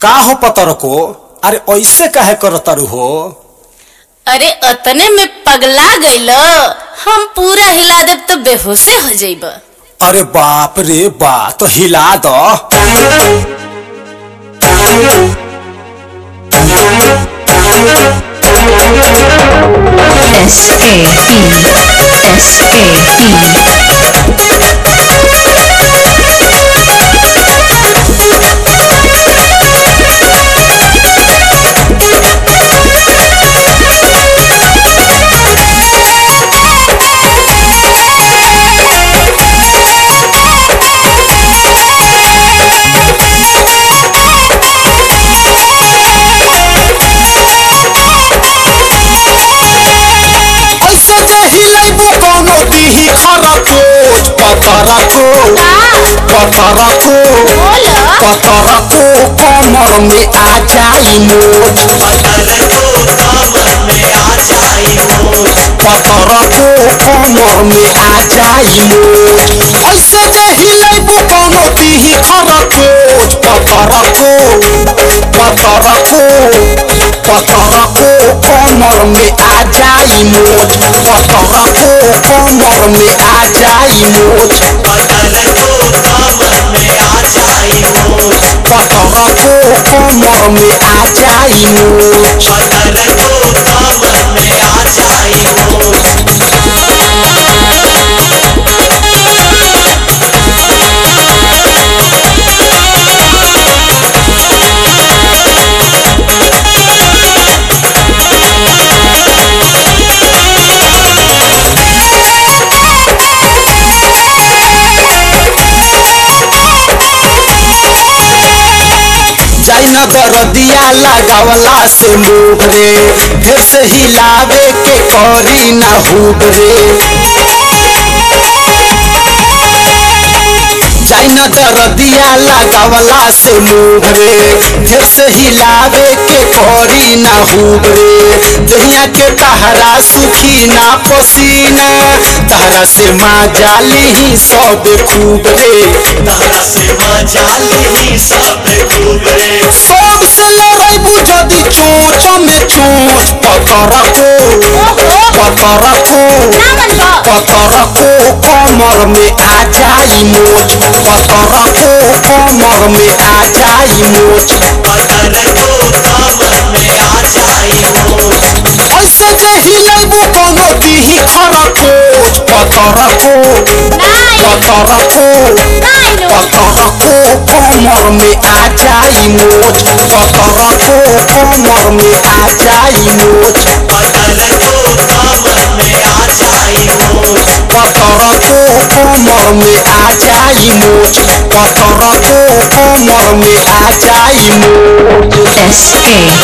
का हो पतर को अरे ऐसे काहे करतारू हो। अरे अतने में पगला गइल, हम पूरा हिला देब तो बेहोशे हो जाइब। अरे बाप रे बा तो हिला दो। कमर में आ जाई मोच, कमर में आ जाई मोच। ऐसे जे हिलेबो कोनो दीही खरकोच, कमर में आ जाई मोच, कमर में आ जाई मोच। कमर में आ जाई मोच। दरदिया लगावला से मुँह रे, फिर से हिलावे के करी ना हुब रे। जाइना दरदिया लगावला से मुँह रे, फिर से हिलावे के करी ना हुब रे। दहिया के तहरा सुखी ना पसीना, तहरा से माँ जाली ही सब खूब रे, तहरा से माँ जाली ही सब खूब रे। सबसे लड़ाई जदि चोच में चोच, पतर को कमर में आ जाई मोच, कमर में आ जाई मोच। ऐसे जे हिलेबो कोनो दीही खरकोच, कमर में आ जाई मोच, कमर में आ जाई मोच। कमर में आ जाई मोच, कमर में आ जाई मोच।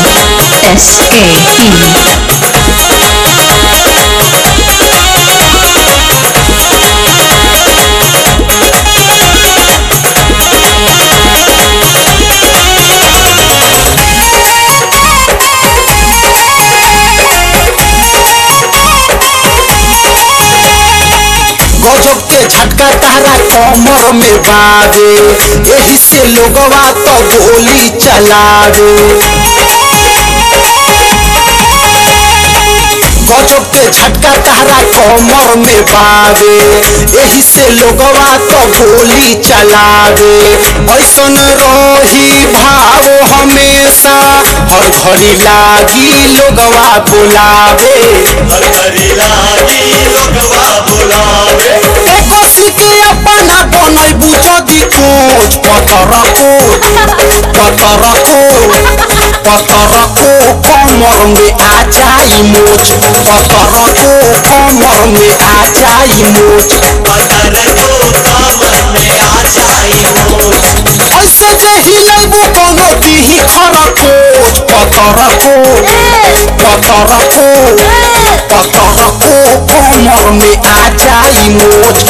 गजब के झटका तारा कमर में बावे, यही से लोगवा तो गोली चलावे। गजब के झटका तारा कमर में बावे, यही से लोगवा तो गोली चलावे। ऐसन रही भाव हमेशा, हर घड़ी लागी लोगवा बुलावे, हर घड़ी लागी लोगवा बुलावे। कसी के अपना बनैबू जदि कोच, कमर में आ जाई मोच, कमर में आ जाई मोच। ऐसे जे हिलेबो कोनो दीही खरकोच, कमर में आ जाई मोच,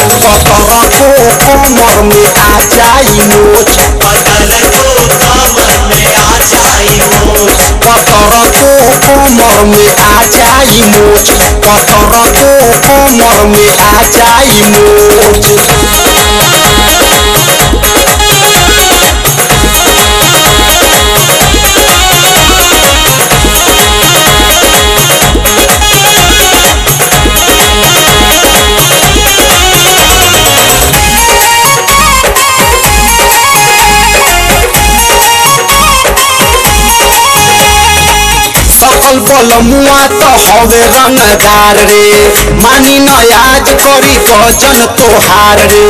कमर में आ जाई मोच। कमर में आ जाई मोच, कमर में आ जाई मोच। बलमुआ तो हवे रंगदार रे मानी नयाज करी भजन तोहार रे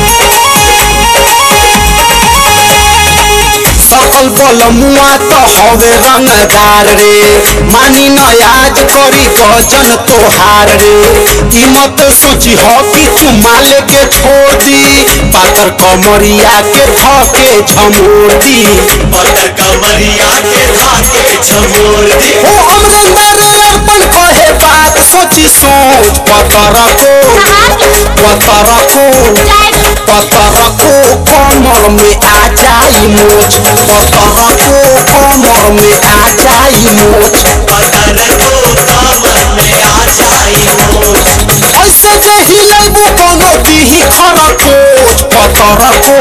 सकल बलमुआ तो हवे रंगदार रे मानी नयाज करी भजन तोहार रे ई मत सोची हो कि तू माले के छोड़ दी पाथर कमरिया के धके झमोर दी पत्थर कमरिया के धाके झमोर दी ओ हमरे बारे अपन कहे बात सोची सोच पतर को कमर में आ जाई मोच पतर को कमर में आ जाई मोच पत्थर को कमर में आ जाई मोच ऐसे जे हिलेबू कोनो दीही खरा कोच पतर को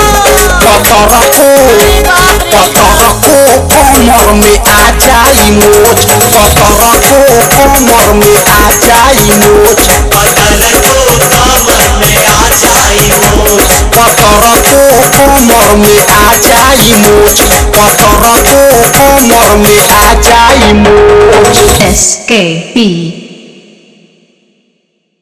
कमर में आ जाई मोच पतर को कमर में आ जाई मोच पत्थर को कमर में आ जाई मोच पतर को कमर में आ जाई मोच पतर को कमर में आ जाई मोच SKP